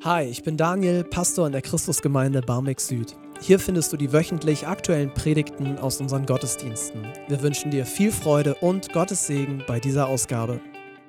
Hi, ich bin Daniel, Pastor in der Christusgemeinde Barmbek Süd. Hier findest du die wöchentlich aktuellen Predigten aus unseren Gottesdiensten. Wir wünschen dir viel Freude und Gottes Segen bei dieser Ausgabe.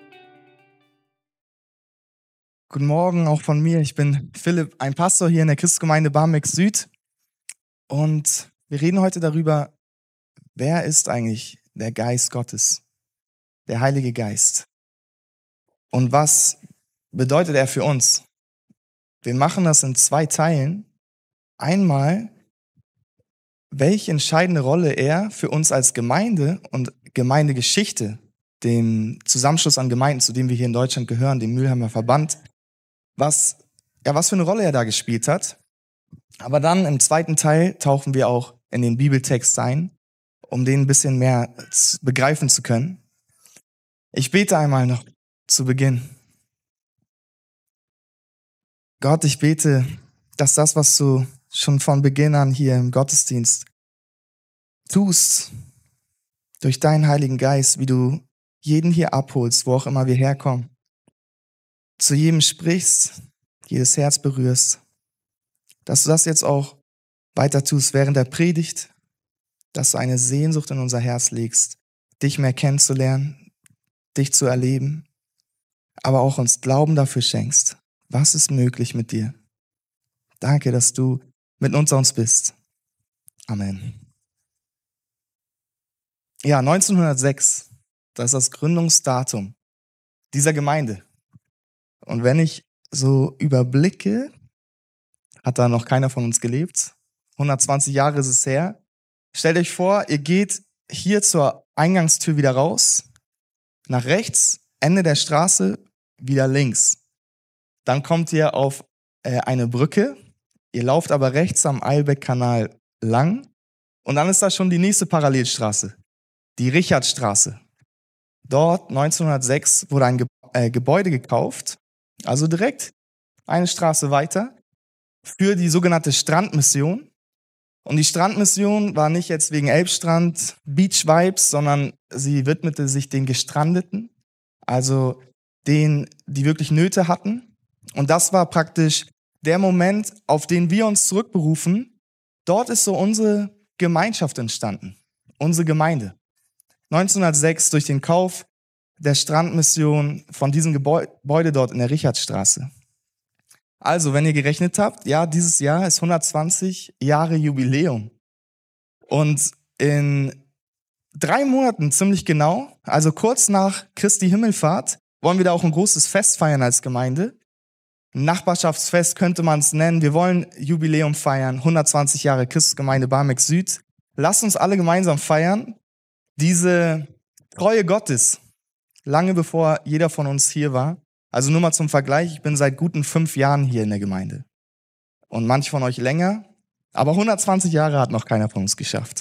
Guten Morgen auch von mir. Ich bin Philipp, ein Pastor hier in der Christusgemeinde Barmbek Süd. Und wir reden heute darüber, wer ist eigentlich der Geist Gottes, der Heilige Geist? Und was bedeutet er für uns? Wir machen das in 2 Teilen. Einmal, welche entscheidende Rolle er für uns als Gemeinde und Gemeindegeschichte, dem Zusammenschluss an Gemeinden, zu dem wir hier in Deutschland gehören, dem Mülheimer Verband, was für eine Rolle er da gespielt hat. Aber dann im 2. Teil tauchen wir auch in den Bibeltext ein, um den ein bisschen mehr begreifen zu können. Ich bete einmal noch zu Beginn. Gott, ich bete, dass das, was du schon von Beginn an hier im Gottesdienst tust, durch deinen Heiligen Geist, wie du jeden hier abholst, wo auch immer wir herkommen, zu jedem sprichst, jedes Herz berührst, dass du das jetzt auch weiter tust während der Predigt, dass du eine Sehnsucht in unser Herz legst, dich mehr kennenzulernen, dich zu erleben, aber auch uns Glauben dafür schenkst. Was ist möglich mit dir? Danke, dass du mit unter uns bist. Amen. Ja, 1906, das ist das Gründungsdatum dieser Gemeinde. Und wenn ich so überblicke, hat da noch keiner von uns gelebt. 120 Jahre ist es her. Stellt euch vor, ihr geht hier zur Eingangstür wieder raus, nach rechts, Ende der Straße, wieder links. Dann kommt ihr auf eine Brücke, ihr lauft aber rechts am Eilbeck-Kanal lang und dann ist da schon die nächste Parallelstraße, die Richardstraße. Dort 1906 wurde ein Gebäude gekauft, also direkt eine Straße weiter, für die sogenannte Strandmission. Und die Strandmission war nicht jetzt wegen Elbstrand, Beach Vibes, sondern sie widmete sich den Gestrandeten, also denen, die wirklich Nöte hatten. Und das war praktisch der Moment, auf den wir uns zurückberufen. Dort ist so unsere Gemeinschaft entstanden, unsere Gemeinde. 1906 durch den Kauf der Strandmission von diesem Gebäude dort in der Richardstraße. Also, wenn ihr gerechnet habt, ja, dieses Jahr ist 120 Jahre Jubiläum. Und in 3 Monaten ziemlich genau, also kurz nach Christi Himmelfahrt, wollen wir da auch ein großes Fest feiern als Gemeinde. Ein Nachbarschaftsfest könnte man es nennen. Wir wollen Jubiläum feiern, 120 Jahre Christusgemeinde Barmbek Süd. Lasst uns alle gemeinsam feiern. Diese Treue Gottes, lange bevor jeder von uns hier war. Also nur mal zum Vergleich, ich bin seit guten 5 Jahren hier in der Gemeinde. Und manche von euch länger, aber 120 Jahre hat noch keiner von uns geschafft.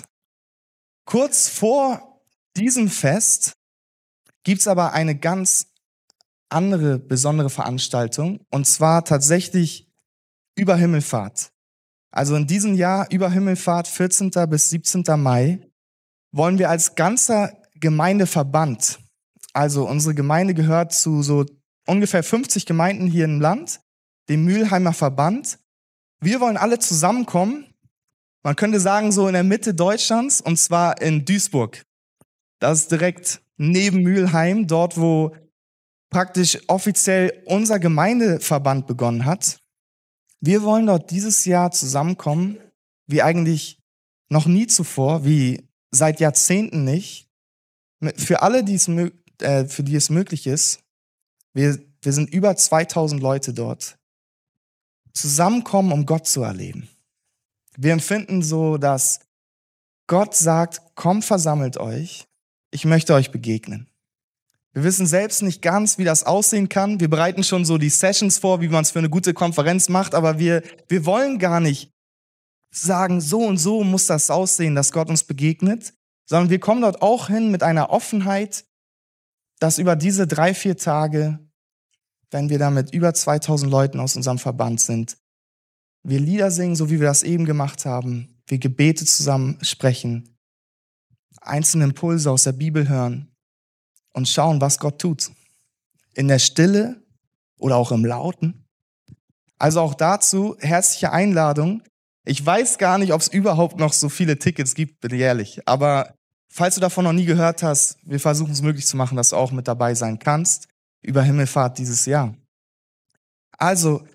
Kurz vor diesem Fest gibt's aber eine ganz andere, besondere Veranstaltung, und zwar tatsächlich über Himmelfahrt. Also in diesem Jahr über Himmelfahrt, 14. bis 17. Mai, wollen wir als ganzer Gemeindeverband, also unsere Gemeinde gehört zu so ungefähr 50 Gemeinden hier im Land, dem Mülheimer Verband. Wir wollen alle zusammenkommen, man könnte sagen so in der Mitte Deutschlands, und zwar in Duisburg. Das ist direkt neben Mülheim, dort wo praktisch offiziell unser Gemeindeverband begonnen hat. Wir wollen dort dieses Jahr zusammenkommen, wie eigentlich noch nie zuvor, wie seit Jahrzehnten nicht. Für alle, für die es möglich ist, wir sind über 2000 Leute dort, zusammenkommen, um Gott zu erleben. Wir empfinden so, dass Gott sagt, kommt, versammelt euch, ich möchte euch begegnen. Wir wissen selbst nicht ganz, wie das aussehen kann. Wir bereiten schon so die Sessions vor, wie man es für eine gute Konferenz macht, aber wir wollen gar nicht sagen, so und so muss das aussehen, dass Gott uns begegnet, sondern wir kommen dort auch hin mit einer Offenheit, dass über diese 3-4 Tage, wenn wir da mit über 2000 Leuten aus unserem Verband sind, wir Lieder singen, so wie wir das eben gemacht haben, wir Gebete zusammen sprechen, einzelne Impulse aus der Bibel hören und schauen, was Gott tut. In der Stille oder auch im Lauten. Also auch dazu herzliche Einladung. Ich weiß gar nicht, ob es überhaupt noch so viele Tickets gibt, bin ehrlich. Aber falls du davon noch nie gehört hast, wir versuchen es möglich zu machen, dass du auch mit dabei sein kannst über Himmelfahrt dieses Jahr. Also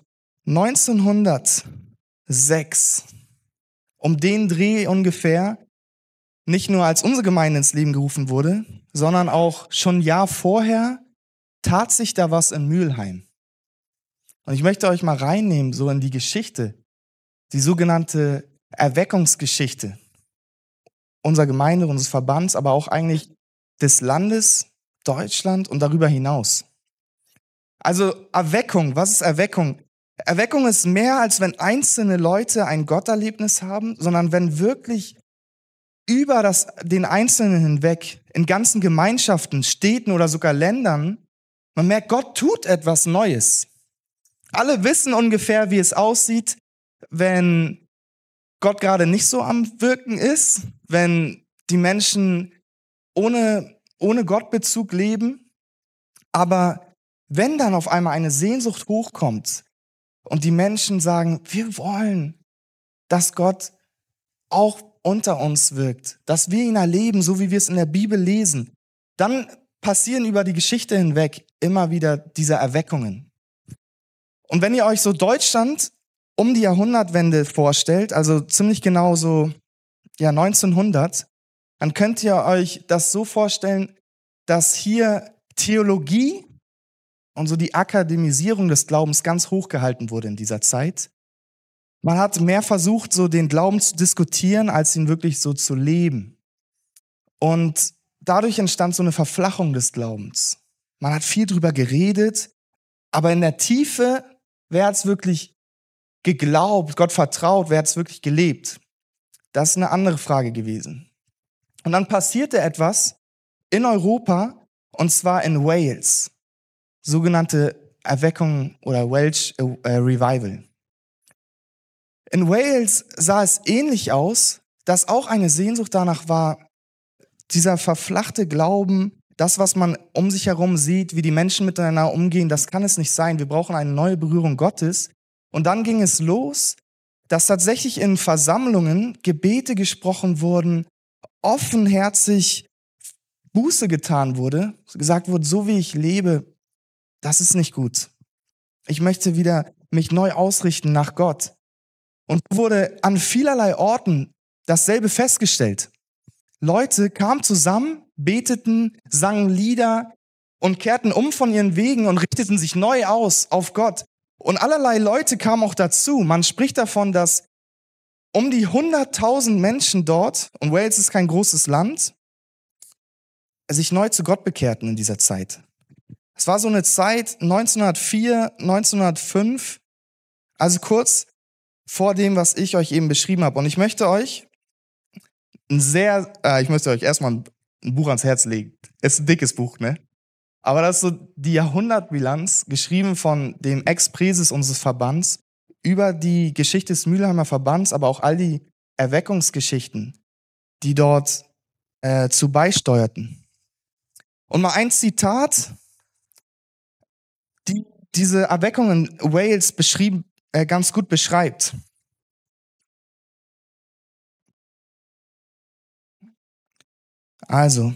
1906, um den Dreh ungefähr, nicht nur als unsere Gemeinde ins Leben gerufen wurde, sondern auch schon ein Jahr vorher tat sich da was in Mülheim. Und ich möchte euch mal reinnehmen, so in die Geschichte, die sogenannte Erweckungsgeschichte unserer Gemeinde, unseres Verbands, aber auch eigentlich des Landes Deutschland und darüber hinaus. Also Erweckung, was ist Erweckung? Erweckung ist mehr, als wenn einzelne Leute ein Gotterlebnis haben, sondern wenn wirklich über den Einzelnen hinweg, in ganzen Gemeinschaften, Städten oder sogar Ländern, man merkt, Gott tut etwas Neues. Alle wissen ungefähr, wie es aussieht, wenn Gott gerade nicht so am Wirken ist, wenn die Menschen ohne Gottbezug leben. Aber wenn dann auf einmal eine Sehnsucht hochkommt und die Menschen sagen, wir wollen, dass Gott auch unter uns wirkt, dass wir ihn erleben, so wie wir es in der Bibel lesen, dann passieren über die Geschichte hinweg immer wieder diese Erweckungen. Und wenn ihr euch so Deutschland um die Jahrhundertwende vorstellt, also ziemlich genau so 1900, dann könnt ihr euch das so vorstellen, dass hier Theologie und so die Akademisierung des Glaubens ganz hoch gehalten wurde in dieser Zeit. Man hat mehr versucht, so den Glauben zu diskutieren, als ihn wirklich so zu leben. Und dadurch entstand so eine Verflachung des Glaubens. Man hat viel drüber geredet, aber in der Tiefe, wer hat es wirklich geglaubt, Gott vertraut, wer hat es wirklich gelebt? Das ist eine andere Frage gewesen. Und dann passierte etwas in Europa, und zwar in Wales. Sogenannte Erweckung oder Welsh Revival. In Wales sah es ähnlich aus, dass auch eine Sehnsucht danach war, dieser verflachte Glauben, das, was man um sich herum sieht, wie die Menschen miteinander umgehen, das kann es nicht sein. Wir brauchen eine neue Berührung Gottes. Und dann ging es los, dass tatsächlich in Versammlungen Gebete gesprochen wurden, offenherzig Buße getan wurde, gesagt wurde, so wie ich lebe, das ist nicht gut. Ich möchte wieder mich neu ausrichten nach Gott. Und wurde an vielerlei Orten dasselbe festgestellt. Leute kamen zusammen, beteten, sangen Lieder und kehrten um von ihren Wegen und richteten sich neu aus auf Gott. Und allerlei Leute kamen auch dazu. Man spricht davon, dass um die 100.000 Menschen dort, und Wales ist kein großes Land, sich neu zu Gott bekehrten in dieser Zeit. Es war so eine Zeit 1904, 1905, also kurz vor dem, was ich euch eben beschrieben habe. Und ich möchte euch erstmal ein Buch ans Herz legen. Es ist ein dickes Buch, ne? Aber das ist so die Jahrhundertbilanz, geschrieben von dem Ex-Präses unseres Verbands, über die Geschichte des Mülheimer Verbands, aber auch all die Erweckungsgeschichten, die dort zu beisteuerten. Und mal ein Zitat, die diese Erweckung in Wales ganz gut beschreibt. Also,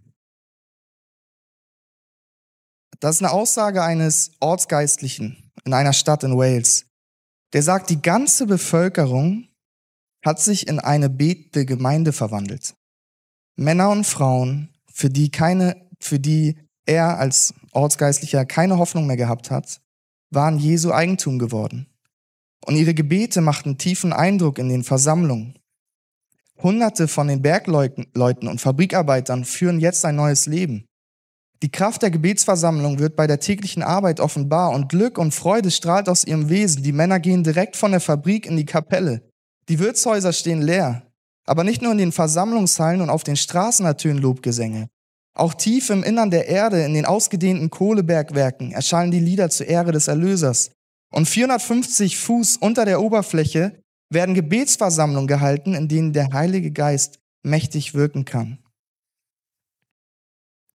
das ist eine Aussage eines Ortsgeistlichen in einer Stadt in Wales. Der sagt, die ganze Bevölkerung hat sich in eine betende Gemeinde verwandelt. Männer und Frauen, für die er als Ortsgeistlicher keine Hoffnung mehr gehabt hat, waren Jesu Eigentum geworden. Und ihre Gebete machten tiefen Eindruck in den Versammlungen. Hunderte von den Bergleuten und Fabrikarbeitern führen jetzt ein neues Leben. Die Kraft der Gebetsversammlung wird bei der täglichen Arbeit offenbar und Glück und Freude strahlt aus ihrem Wesen. Die Männer gehen direkt von der Fabrik in die Kapelle. Die Wirtshäuser stehen leer. Aber nicht nur in den Versammlungshallen und auf den Straßen ertönen Lobgesänge. Auch tief im Innern der Erde, in den ausgedehnten Kohlebergwerken, erschallen die Lieder zur Ehre des Erlösers. Und 450 Fuß unter der Oberfläche werden Gebetsversammlungen gehalten, in denen der Heilige Geist mächtig wirken kann.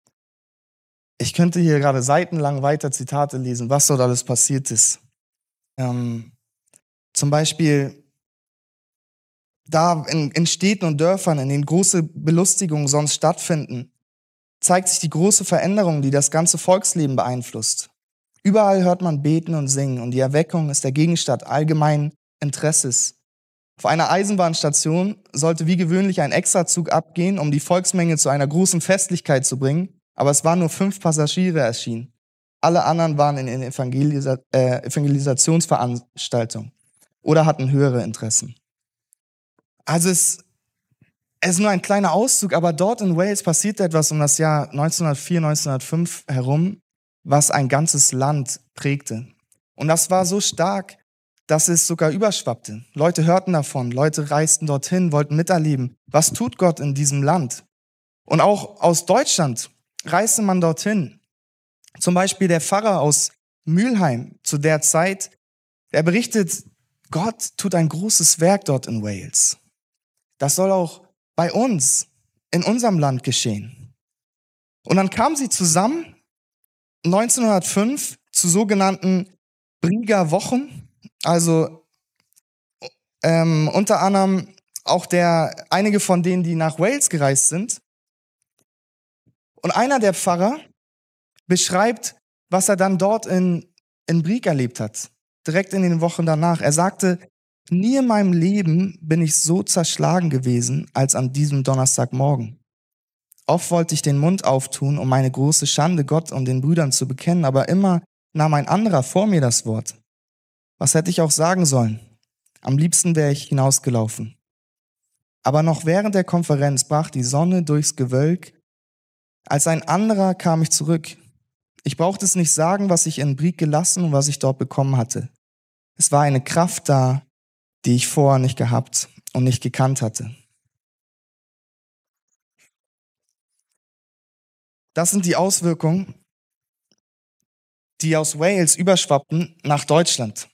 Ich könnte hier gerade seitenlang weiter Zitate lesen, was dort alles passiert ist. Ähm, Zum Beispiel da in Städten und Dörfern, in denen große Belustigungen sonst stattfinden, zeigt sich die große Veränderung, die das ganze Volksleben beeinflusst. Überall hört man beten und singen und die Erweckung ist der Gegenstand allgemeinen Interesses. Auf einer Eisenbahnstation sollte wie gewöhnlich ein Extrazug abgehen, um die Volksmenge zu einer großen Festlichkeit zu bringen, aber es waren nur 5 Passagiere erschienen. Alle anderen waren in den Evangelisationsveranstaltungen oder hatten höhere Interessen. Also es ist nur ein kleiner Auszug, aber dort in Wales passierte etwas um das Jahr 1904, 1905 herum, was ein ganzes Land prägte. Und das war so stark, dass es sogar überschwappte. Leute hörten davon, Leute reisten dorthin, wollten miterleben. Was tut Gott in diesem Land? Und auch aus Deutschland reiste man dorthin. Zum Beispiel der Pfarrer aus Mülheim zu der Zeit, der berichtet, Gott tut ein großes Werk dort in Wales. Das soll auch bei uns, in unserem Land geschehen. Und dann kamen sie zusammen 1905 zu sogenannten Brieger Wochen, also unter anderem auch einige von denen, die nach Wales gereist sind. Und einer der Pfarrer beschreibt, was er dann dort in Brieg erlebt hat, direkt in den Wochen danach. Er sagte, nie in meinem Leben bin ich so zerschlagen gewesen als an diesem Donnerstagmorgen. Oft wollte ich den Mund auftun, um meine große Schande Gott und den Brüdern zu bekennen, aber immer nahm ein anderer vor mir das Wort. Was hätte ich auch sagen sollen? Am liebsten wäre ich hinausgelaufen. Aber noch während der Konferenz brach die Sonne durchs Gewölk. Als ein anderer kam ich zurück. Ich brauchte es nicht sagen, was ich in Brieg gelassen und was ich dort bekommen hatte. Es war eine Kraft da, die ich vorher nicht gehabt und nicht gekannt hatte. Das sind die Auswirkungen, die aus Wales überschwappten nach Deutschland.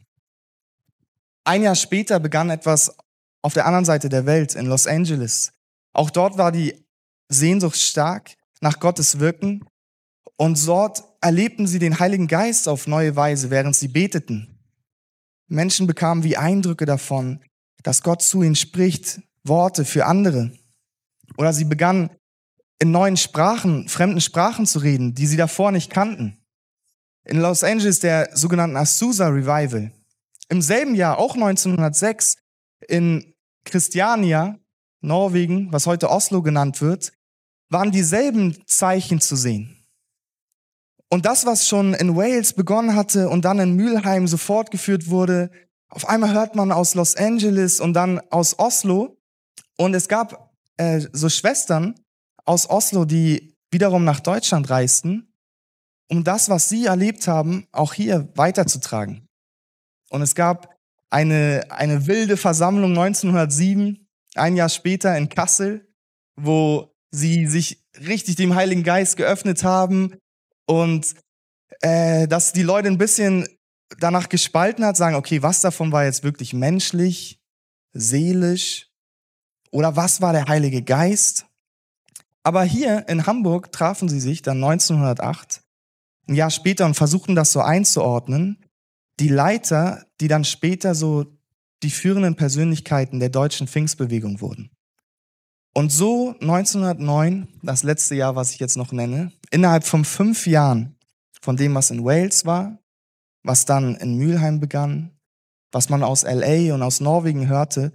Ein Jahr später begann etwas auf der anderen Seite der Welt, in Los Angeles. Auch dort war die Sehnsucht stark nach Gottes Wirken und dort erlebten sie den Heiligen Geist auf neue Weise, während sie beteten. Menschen bekamen wie Eindrücke davon, dass Gott zu ihnen spricht, Worte für andere. Oder sie begannen in neuen Sprachen, fremden Sprachen zu reden, die sie davor nicht kannten. In Los Angeles der sogenannten Azusa Revival. Im selben Jahr, auch 1906, in Christiania, Norwegen, was heute Oslo genannt wird, waren dieselben Zeichen zu sehen. Und das, was schon in Wales begonnen hatte und dann in Mülheim so fortgeführt wurde, auf einmal hört man aus Los Angeles und dann aus Oslo. Und es gab so Schwestern aus Oslo, die wiederum nach Deutschland reisten, um das, was sie erlebt haben, auch hier weiterzutragen. Und es gab eine wilde Versammlung 1907, ein Jahr später in Kassel, wo sie sich richtig dem Heiligen Geist geöffnet haben und dass die Leute ein bisschen danach gespalten hat, sagen, okay, was davon war jetzt wirklich menschlich, seelisch oder was war der Heilige Geist? Aber hier in Hamburg trafen sie sich dann 1908, ein Jahr später, und versuchten das so einzuordnen. Die Leiter, die dann später so die führenden Persönlichkeiten der deutschen Pfingstbewegung wurden. Und so 1909, das letzte Jahr, was ich jetzt noch nenne, innerhalb von 5 Jahren von dem, was in Wales war, was dann in Mülheim begann, was man aus LA und aus Norwegen hörte,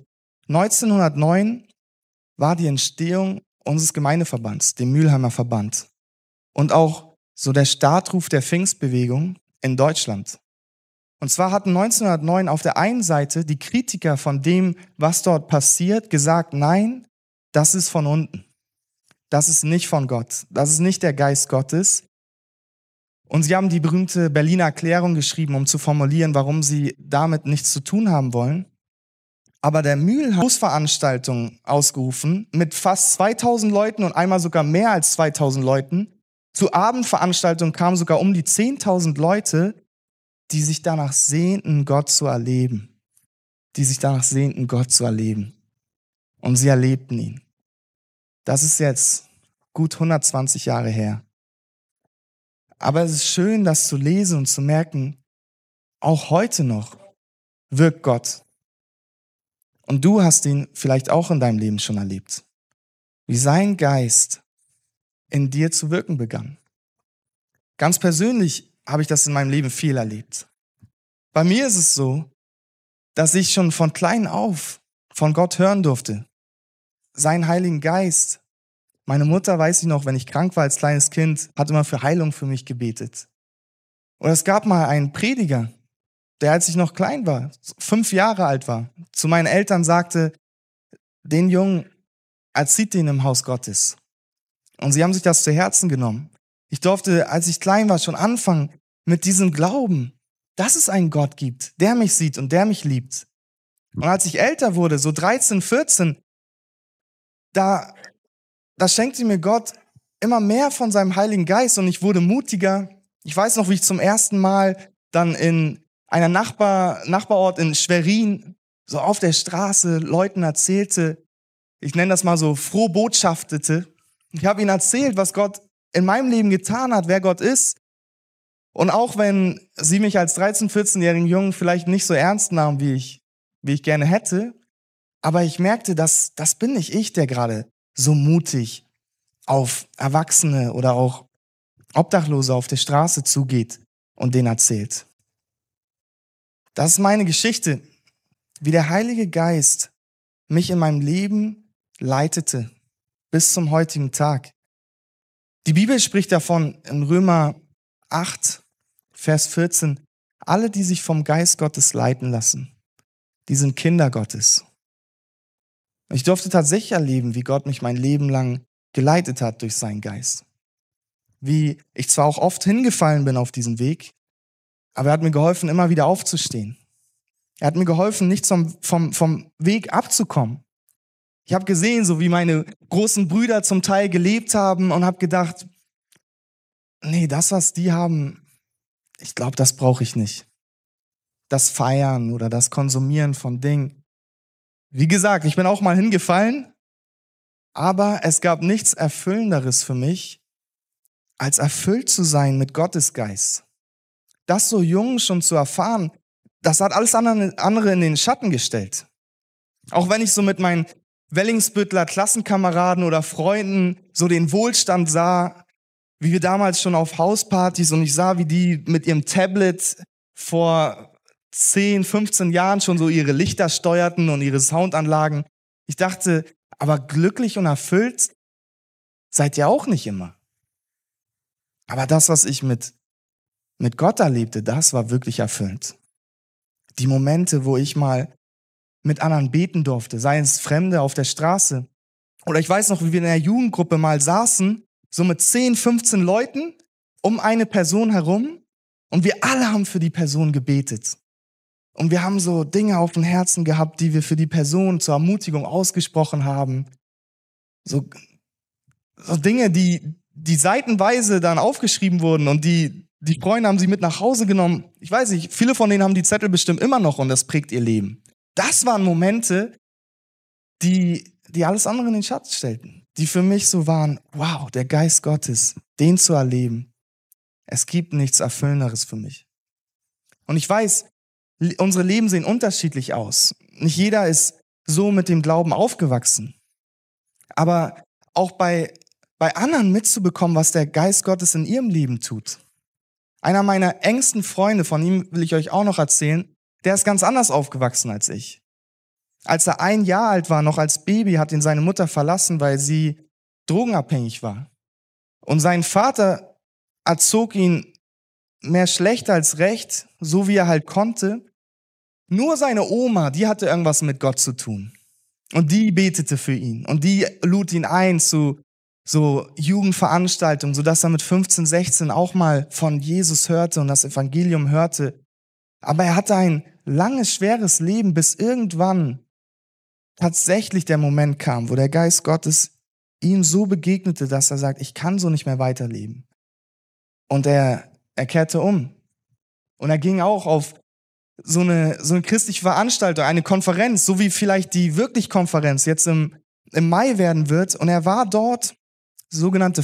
1909 war die Entstehung unseres Gemeindeverbands, dem Mülheimer Verband. Und auch so der Startruf der Pfingstbewegung in Deutschland. Und zwar hatten 1909 auf der einen Seite die Kritiker von dem, was dort passiert, gesagt, nein, das ist von unten. Das ist nicht von Gott. Das ist nicht der Geist Gottes. Und sie haben die berühmte Berliner Erklärung geschrieben, um zu formulieren, warum sie damit nichts zu tun haben wollen. Aber der Mülheim hat Großveranstaltungen ausgerufen mit fast 2000 Leuten und einmal sogar mehr als 2000 Leuten. Zu Abendveranstaltungen kamen sogar um die 10.000 Leute, die sich danach sehnten, Gott zu erleben. Die sich danach sehnten, Gott zu erleben. Und sie erlebten ihn. Das ist jetzt gut 120 Jahre her. Aber es ist schön, das zu lesen und zu merken, auch heute noch wirkt Gott. Und du hast ihn vielleicht auch in deinem Leben schon erlebt, wie sein Geist in dir zu wirken begann. Ganz persönlich habe ich das in meinem Leben viel erlebt. Bei mir ist es so, dass ich schon von klein auf von Gott hören durfte. Seinen Heiligen Geist. Meine Mutter, weiß ich noch, wenn ich krank war als kleines Kind, hat immer für Heilung für mich gebetet. Und es gab mal einen Prediger, der, als ich noch klein war, 5 Jahre alt war, zu meinen Eltern sagte, den Jungen, erzieht den im Haus Gottes. Und sie haben sich das zu Herzen genommen. Ich durfte, als ich klein war, schon anfangen mit diesem Glauben, dass es einen Gott gibt, der mich sieht und der mich liebt. Und als ich älter wurde, so 13, 14, da schenkte mir Gott immer mehr von seinem Heiligen Geist und ich wurde mutiger. Ich weiß noch, wie ich zum ersten Mal dann in einer Nachbarort in Schwerin so auf der Straße Leuten erzählte, ich nenne das mal so, froh botschaftete. Ich habe ihnen erzählt, was Gott in meinem Leben getan hat, wer Gott ist. Und auch wenn sie mich als 13-, 14-jährigen Jungen vielleicht nicht so ernst nahmen, wie ich gerne hätte, aber ich merkte, das bin nicht ich, der gerade so mutig auf Erwachsene oder auch Obdachlose auf der Straße zugeht und denen erzählt. Das ist meine Geschichte, wie der Heilige Geist mich in meinem Leben leitete bis zum heutigen Tag. Die Bibel spricht davon in Römer 8, Vers 14, alle, die sich vom Geist Gottes leiten lassen, die sind Kinder Gottes. Ich durfte tatsächlich erleben, wie Gott mich mein Leben lang geleitet hat durch seinen Geist. Wie ich zwar auch oft hingefallen bin auf diesem Weg, aber er hat mir geholfen, immer wieder aufzustehen. Er hat mir geholfen, nicht vom Weg abzukommen. Ich habe gesehen, so wie meine großen Brüder zum Teil gelebt haben und habe gedacht, nee, das, was die haben, ich glaube, das brauche ich nicht. Das Feiern oder das Konsumieren von Dingen. Wie gesagt, ich bin auch mal hingefallen, aber es gab nichts Erfüllenderes für mich, als erfüllt zu sein mit Gottes Geist. Das so jung schon zu erfahren, das hat alles andere in den Schatten gestellt. Auch wenn ich so mit meinen Wellingsbüttler Klassenkameraden oder Freunden so den Wohlstand sah, wie wir damals schon auf Hauspartys und ich sah, wie die mit ihrem Tablet vor 10, 15 Jahren schon so ihre Lichter steuerten und ihre Soundanlagen. Ich dachte, aber glücklich und erfüllt seid ihr auch nicht immer. Aber das, was ich mit Gott erlebte, das war wirklich erfüllend. Die Momente, wo ich mal mit anderen beten durfte, sei es Fremde auf der Straße. Oder ich weiß noch, wie wir in einer Jugendgruppe mal saßen, so mit 10, 15 Leuten um eine Person herum und wir alle haben für die Person gebetet. Und wir haben so Dinge auf dem Herzen gehabt, die wir für die Person zur Ermutigung ausgesprochen haben. So Dinge, die seitenweise dann aufgeschrieben wurden und die Freunde haben sie mit nach Hause genommen. Ich weiß nicht, viele von denen haben die Zettel bestimmt immer noch und das prägt ihr Leben. Das waren Momente, die alles andere in den Schatten stellten. Die für mich so waren, wow, der Geist Gottes, den zu erleben. Es gibt nichts Erfüllenderes für mich. Und ich weiß, unsere Leben sehen unterschiedlich aus. Nicht jeder ist so mit dem Glauben aufgewachsen. Aber auch bei anderen mitzubekommen, was der Geist Gottes in ihrem Leben tut. Einer meiner engsten Freunde, von ihm will ich euch auch noch erzählen, der ist ganz anders aufgewachsen als ich. Als er 1 Jahr alt war, noch als Baby, hat ihn seine Mutter verlassen, weil sie drogenabhängig war. Und sein Vater erzog ihn mehr schlecht als recht, so wie er halt konnte. Nur seine Oma, die hatte irgendwas mit Gott zu tun. Und die betete für ihn. Und die lud ihn ein zu so Jugendveranstaltungen, sodass er mit 15, 16 auch mal von Jesus hörte und das Evangelium hörte. Aber er hatte ein langes, schweres Leben, bis irgendwann tatsächlich der Moment kam, wo der Geist Gottes ihm so begegnete, dass er sagt, ich kann so nicht mehr weiterleben. Und er kehrte um. Und er ging auch auf so eine christliche Veranstaltung, eine Konferenz, so wie vielleicht die wirklich Konferenz jetzt im Mai werden wird. Und er war dort, sogenannte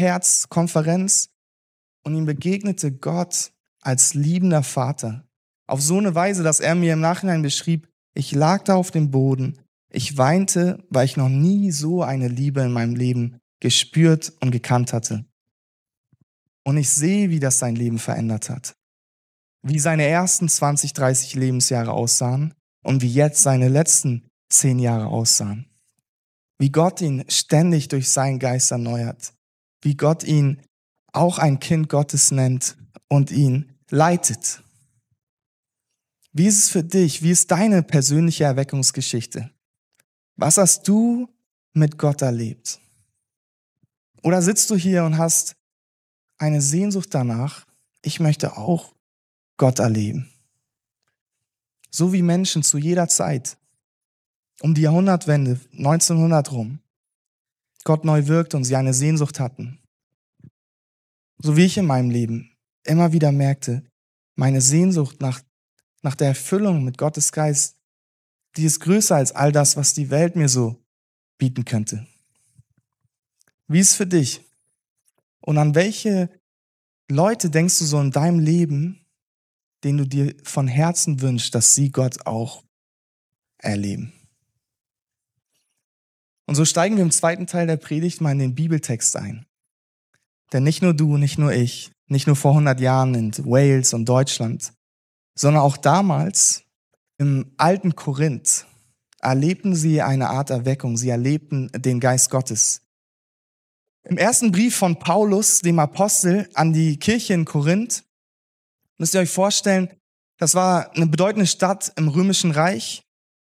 Vaterherz-Konferenz. Und ihm begegnete Gott als liebender Vater. Auf so eine Weise, dass er mir im Nachhinein beschrieb, ich lag da auf dem Boden, ich weinte, weil ich noch nie so eine Liebe in meinem Leben gespürt und gekannt hatte. Und ich sehe, wie das sein Leben verändert hat. Wie seine ersten 20, 30 Lebensjahre aussahen und wie jetzt seine letzten 10 Jahre aussahen. Wie Gott ihn ständig durch seinen Geist erneuert. Wie Gott ihn auch ein Kind Gottes nennt und ihn leitet. Wie ist es für dich? Wie ist deine persönliche Erweckungsgeschichte? Was hast du mit Gott erlebt? Oder sitzt du hier und hast eine Sehnsucht danach, ich möchte auch Gott erleben? So wie Menschen zu jeder Zeit, um die Jahrhundertwende, 1900 rum, Gott neu wirkt und sie eine Sehnsucht hatten. So wie ich in meinem Leben immer wieder merkte, meine Sehnsucht nach der Erfüllung mit Gottes Geist, die ist größer als all das, was die Welt mir so bieten könnte. Wie ist es für dich? Und an welche Leute denkst du so in deinem Leben, denen du dir von Herzen wünschst, dass sie Gott auch erleben? Und so steigen wir im zweiten Teil der Predigt mal in den Bibeltext ein. Denn nicht nur du, nicht nur ich, nicht nur vor 100 Jahren in Wales und Deutschland, sondern auch damals im alten Korinth erlebten sie eine Art Erweckung. Sie erlebten den Geist Gottes. Im ersten Brief von Paulus, dem Apostel, an die Kirche in Korinth, müsst ihr euch vorstellen, das war eine bedeutende Stadt im Römischen Reich,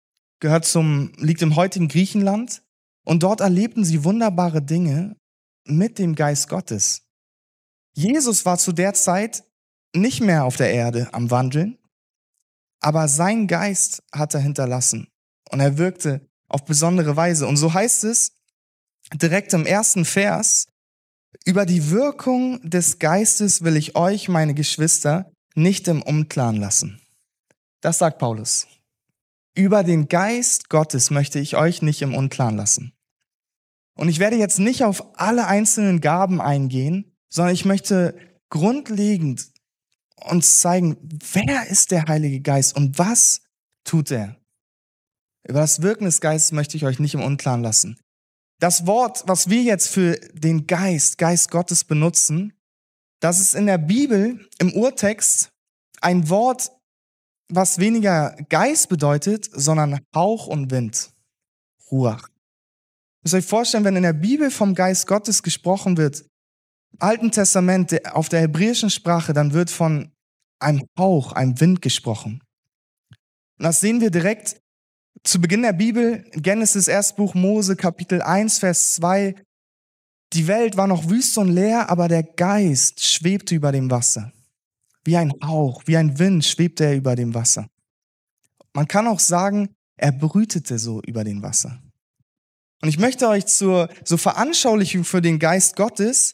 liegt im heutigen Griechenland. Und dort erlebten sie wunderbare Dinge mit dem Geist Gottes. Jesus war zu der Zeit nicht mehr auf der Erde am Wandeln, aber sein Geist hat er hinterlassen und er wirkte auf besondere Weise. Und so heißt es direkt im ersten Vers, über die Wirkung des Geistes will ich euch, meine Geschwister, nicht im Unklaren lassen. Das sagt Paulus. Über den Geist Gottes möchte ich euch nicht im Unklaren lassen. Und ich werde jetzt nicht auf alle einzelnen Gaben eingehen, sondern ich möchte grundlegend uns zeigen, wer ist der Heilige Geist und was tut er? Über das Wirken des Geistes möchte ich euch nicht im Unklaren lassen. Das Wort, was wir jetzt für den Geist Gottes benutzen, das ist in der Bibel im Urtext ein Wort, was weniger Geist bedeutet, sondern Hauch und Wind. Ruach. Ihr müsst euch vorstellen, wenn in der Bibel vom Geist Gottes gesprochen wird, im Alten Testament auf der hebräischen Sprache, dann wird von einem Hauch, einem Wind gesprochen. Und das sehen wir direkt zu Beginn der Bibel, Genesis, erstes Buch Mose, Kapitel 1, Vers 2. Die Welt war noch wüst und leer, aber der Geist schwebte über dem Wasser. Wie ein Hauch, wie ein Wind schwebte er über dem Wasser. Man kann auch sagen, er brütete so über dem Wasser. Und ich möchte euch zur Veranschaulichung für den Geist Gottes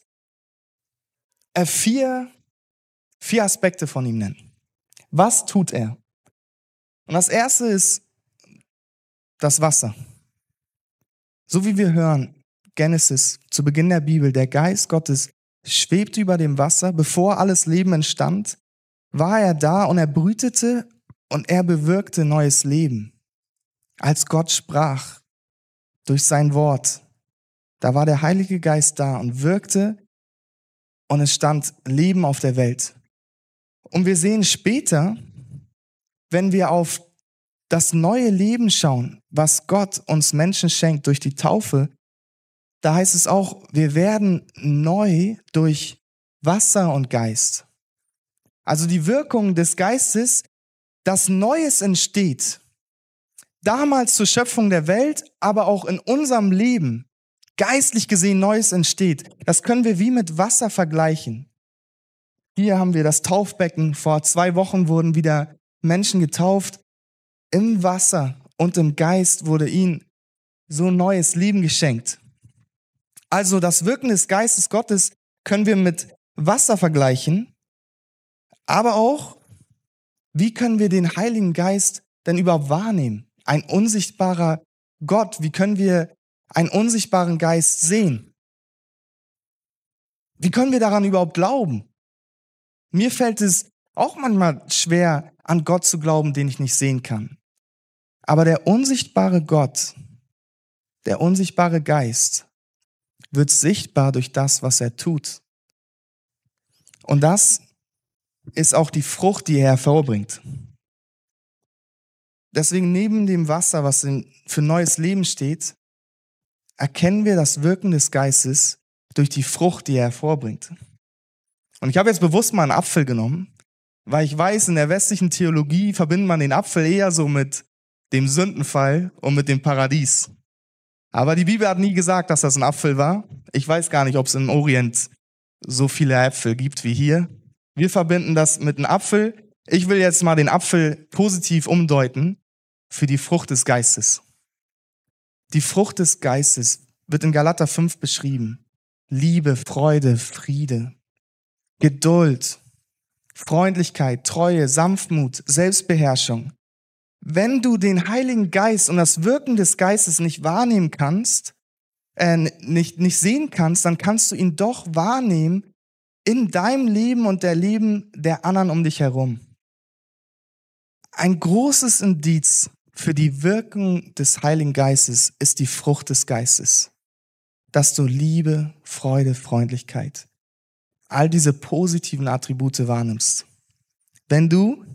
vier Aspekte von ihm nennen. Was tut er? Und das erste ist das Wasser. So wie wir hören, Genesis, zu Beginn der Bibel, der Geist Gottes schwebte über dem Wasser. Bevor alles Leben entstand, war er da und er brütete und er bewirkte neues Leben. Als Gott sprach durch sein Wort, da war der Heilige Geist da und wirkte und es stand Leben auf der Welt. Und wir sehen später, wenn wir auf das neue Leben schauen, was Gott uns Menschen schenkt durch die Taufe, da heißt es auch, wir werden neu durch Wasser und Geist. Also die Wirkung des Geistes, dass Neues entsteht. Damals zur Schöpfung der Welt, aber auch in unserem Leben, geistlich gesehen Neues entsteht. Das können wir wie mit Wasser vergleichen. Hier haben wir das Taufbecken. Vor 2 Wochen wurden wieder Menschen getauft. Im Wasser und im Geist wurde ihnen so neues Leben geschenkt. Also das Wirken des Geistes Gottes können wir mit Wasser vergleichen, aber auch, wie können wir den Heiligen Geist denn überhaupt wahrnehmen? Ein unsichtbarer Gott, wie können wir einen unsichtbaren Geist sehen? Wie können wir daran überhaupt glauben? Mir fällt es auch manchmal schwer, an Gott zu glauben, den ich nicht sehen kann. Aber der unsichtbare Gott, der unsichtbare Geist, wird sichtbar durch das, was er tut. Und das ist auch die Frucht, die er hervorbringt. Deswegen neben dem Wasser, was für neues Leben steht, erkennen wir das Wirken des Geistes durch die Frucht, die er hervorbringt. Und ich habe jetzt bewusst mal einen Apfel genommen, weil ich weiß, in der westlichen Theologie verbindet man den Apfel eher so mit dem Sündenfall und mit dem Paradies. Aber die Bibel hat nie gesagt, dass das ein Apfel war. Ich weiß gar nicht, ob es im Orient so viele Äpfel gibt wie hier. Wir verbinden das mit einem Apfel. Ich will jetzt mal den Apfel positiv umdeuten für die Frucht des Geistes. Die Frucht des Geistes wird in Galater 5 beschrieben. Liebe, Freude, Friede, Geduld, Freundlichkeit, Treue, Sanftmut, Selbstbeherrschung. Wenn du den Heiligen Geist und das Wirken des Geistes nicht wahrnehmen kannst, nicht sehen kannst, dann kannst du ihn doch wahrnehmen in deinem Leben und der Leben der anderen um dich herum. Ein großes Indiz für die Wirkung des Heiligen Geistes ist die Frucht des Geistes. Dass du Liebe, Freude, Freundlichkeit, all diese positiven Attribute wahrnimmst. Wenn du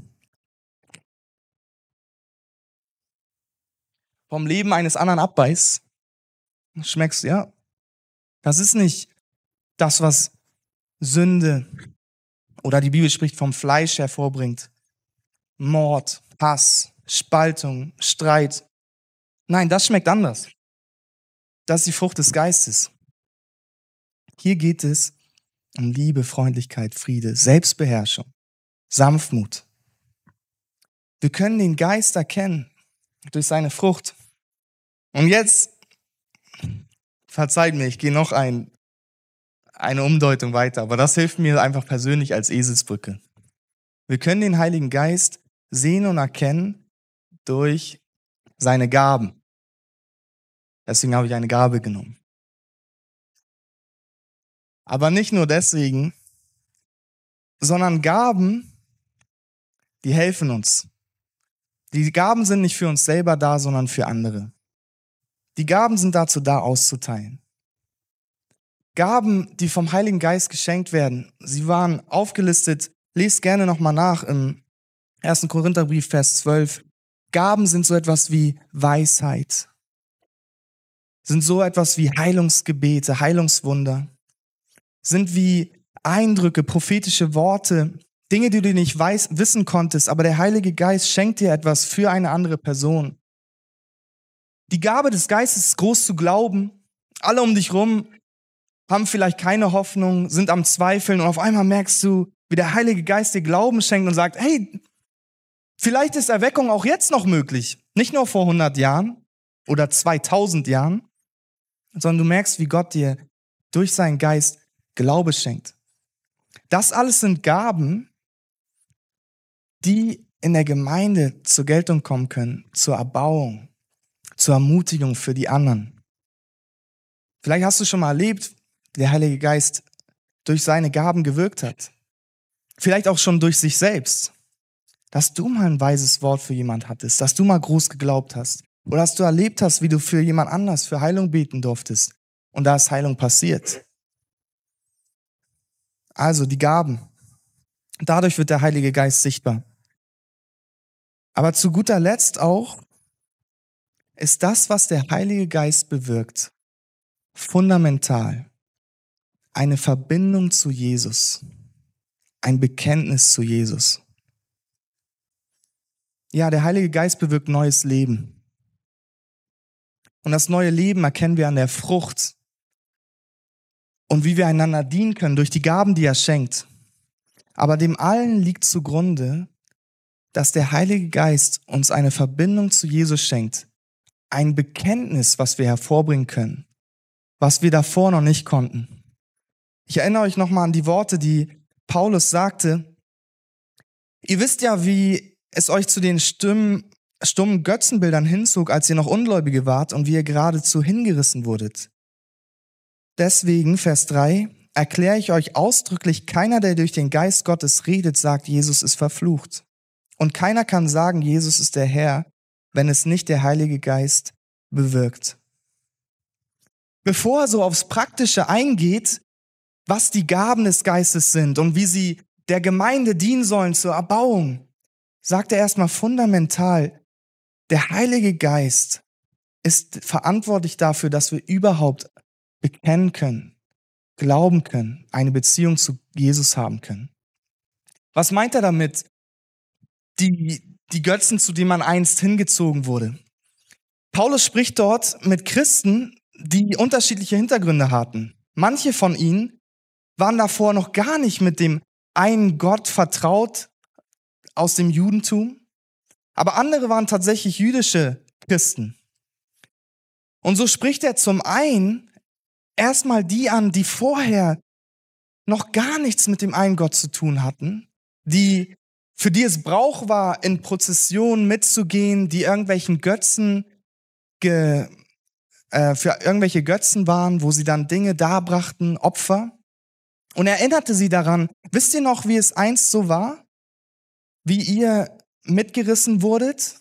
vom Leben eines anderen abbeißt, schmeckst du, ja, das ist nicht das, was Sünde oder die Bibel spricht vom Fleisch hervorbringt. Mord, Hass, Spaltung, Streit. Nein, das schmeckt anders. Das ist die Frucht des Geistes. Hier geht es um Liebe, Freundlichkeit, Friede, Selbstbeherrschung, Sanftmut. Wir können den Geist erkennen durch seine Frucht. Und jetzt, verzeiht mir, ich gehe noch eine Umdeutung weiter, aber das hilft mir einfach persönlich als Eselsbrücke. Wir können den Heiligen Geist sehen und erkennen durch seine Gaben. Deswegen habe ich eine Gabe genommen. Aber nicht nur deswegen, sondern Gaben, die helfen uns. Die Gaben sind nicht für uns selber da, sondern für andere. Die Gaben sind dazu da, auszuteilen. Gaben, die vom Heiligen Geist geschenkt werden, sie waren aufgelistet, lest gerne nochmal nach im 1. Korintherbrief, Vers 12. Gaben sind so etwas wie Weisheit, sind so etwas wie Heilungsgebete, Heilungswunder, sind wie Eindrücke, prophetische Worte, Dinge, die du nicht wissen konntest, aber der Heilige Geist schenkt dir etwas für eine andere Person. Die Gabe des Geistes ist groß zu glauben. Alle um dich rum haben vielleicht keine Hoffnung, sind am Zweifeln und auf einmal merkst du, wie der Heilige Geist dir Glauben schenkt und sagt, hey, vielleicht ist Erweckung auch jetzt noch möglich. Nicht nur vor 100 Jahren oder 2000 Jahren, sondern du merkst, wie Gott dir durch seinen Geist Glaube schenkt. Das alles sind Gaben, die in der Gemeinde zur Geltung kommen können, zur Erbauung, zur Ermutigung für die anderen. Vielleicht hast du schon mal erlebt, wie der Heilige Geist durch seine Gaben gewirkt hat. Vielleicht auch schon durch sich selbst. Dass du mal ein weises Wort für jemand hattest, dass du mal groß geglaubt hast. Oder dass du erlebt hast, wie du für jemand anders für Heilung beten durftest. Und da ist Heilung passiert. Also die Gaben. Dadurch wird der Heilige Geist sichtbar. Aber zu guter Letzt auch ist das, was der Heilige Geist bewirkt, fundamental. Eine Verbindung zu Jesus. Ein Bekenntnis zu Jesus. Ja, der Heilige Geist bewirkt neues Leben. Und das neue Leben erkennen wir an der Frucht und wie wir einander dienen können durch die Gaben, die er schenkt. Aber dem allen liegt zugrunde, dass der Heilige Geist uns eine Verbindung zu Jesus schenkt. Ein Bekenntnis, was wir hervorbringen können, was wir davor noch nicht konnten. Ich erinnere euch nochmal an die Worte, die Paulus sagte. Ihr wisst ja, wie es euch zu den stummen Götzenbildern hinzog, als ihr noch Ungläubige wart und wie ihr geradezu hingerissen wurdet. Deswegen, Vers 3, erkläre ich euch ausdrücklich, keiner, der durch den Geist Gottes redet, sagt, Jesus ist verflucht. Und keiner kann sagen, Jesus ist der Herr, wenn es nicht der Heilige Geist bewirkt. Bevor er so aufs Praktische eingeht, was die Gaben des Geistes sind und wie sie der Gemeinde dienen sollen zur Erbauung, sagt er erstmal fundamental, der Heilige Geist ist verantwortlich dafür, dass wir überhaupt bekennen können, glauben können, eine Beziehung zu Jesus haben können. Was meint er damit? Die Götzen, zu denen man einst hingezogen wurde. Paulus spricht dort mit Christen, die unterschiedliche Hintergründe hatten. Manche von ihnen waren davor noch gar nicht mit dem einen Gott vertraut aus dem Judentum, aber andere waren tatsächlich jüdische Christen. Und so spricht er zum einen erstmal die an, die vorher noch gar nichts mit dem einen Gott zu tun hatten, für die es Brauch war, in Prozessionen mitzugehen, die irgendwelchen Götzen für irgendwelche Götzen waren, wo sie dann Dinge darbrachten, Opfer. Und er erinnerte sie daran, wisst ihr noch, wie es einst so war? Wie ihr mitgerissen wurdet?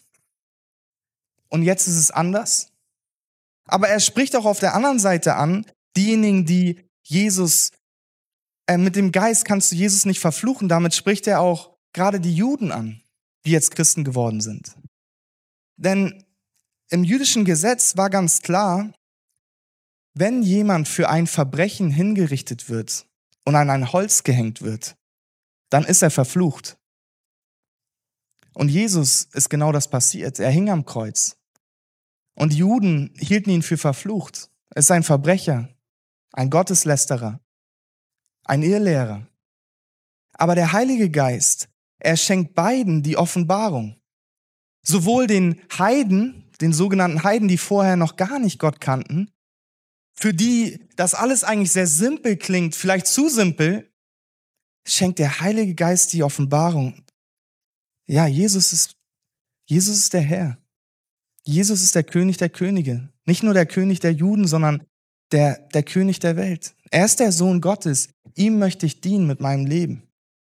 Und jetzt ist es anders? Aber er spricht auch auf der anderen Seite an, diejenigen, die Jesus, mit dem Geist kannst du Jesus nicht verfluchen. Damit spricht er auch gerade die Juden an, die jetzt Christen geworden sind. Denn im jüdischen Gesetz war ganz klar, wenn jemand für ein Verbrechen hingerichtet wird und an ein Holz gehängt wird, dann ist er verflucht. Und Jesus ist genau das passiert. Er hing am Kreuz. Und die Juden hielten ihn für verflucht. Er ist ein Verbrecher, ein Gotteslästerer, ein Irrlehrer. Aber der Heilige Geist, er schenkt beiden die Offenbarung. Sowohl den Heiden, den sogenannten Heiden, die vorher noch gar nicht Gott kannten, für die das alles eigentlich sehr simpel klingt, vielleicht zu simpel, schenkt der Heilige Geist die Offenbarung. Ja, Jesus ist der Herr. Jesus ist der König der Könige. Nicht nur der König der Juden, sondern der König der Welt. Er ist der Sohn Gottes. Ihm möchte ich dienen mit meinem Leben.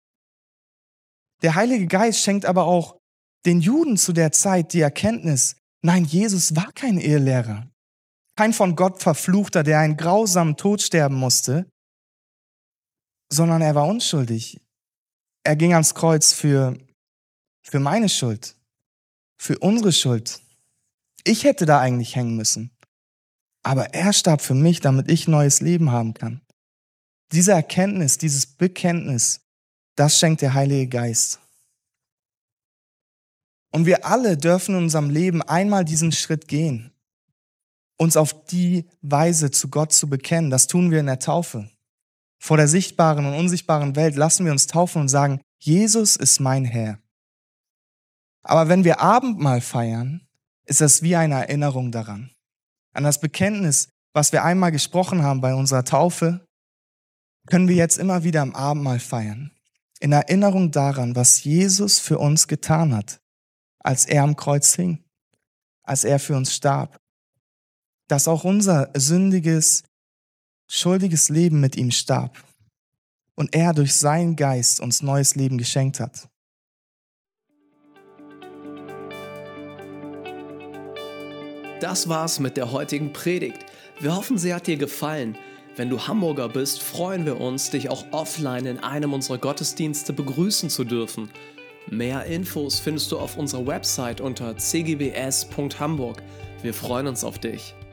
Der Heilige Geist schenkt aber auch den Juden zu der Zeit die Erkenntnis, nein, Jesus war kein Irrlehrer. Kein von Gott Verfluchter, der einen grausamen Tod sterben musste, sondern er war unschuldig. Er ging ans Kreuz für meine Schuld, für unsere Schuld. Ich hätte da eigentlich hängen müssen. Aber er starb für mich, damit ich neues Leben haben kann. Diese Erkenntnis, dieses Bekenntnis, das schenkt der Heilige Geist. Und wir alle dürfen in unserem Leben einmal diesen Schritt gehen, uns auf die Weise zu Gott zu bekennen. Das tun wir in der Taufe. Vor der sichtbaren und unsichtbaren Welt lassen wir uns taufen und sagen, Jesus ist mein Herr. Aber wenn wir Abendmahl feiern, ist das wie eine Erinnerung daran. An das Bekenntnis, was wir einmal gesprochen haben bei unserer Taufe, können wir jetzt immer wieder am Abendmahl feiern. In Erinnerung daran, was Jesus für uns getan hat, als er am Kreuz hing, als er für uns starb. Dass auch unser sündiges, schuldiges Leben mit ihm starb und er durch seinen Geist uns neues Leben geschenkt hat. Das war's mit der heutigen Predigt. Wir hoffen, sie hat dir gefallen. Wenn du Hamburger bist, freuen wir uns, dich auch offline in einem unserer Gottesdienste begrüßen zu dürfen. Mehr Infos findest du auf unserer Website unter cgbs.hamburg. Wir freuen uns auf dich.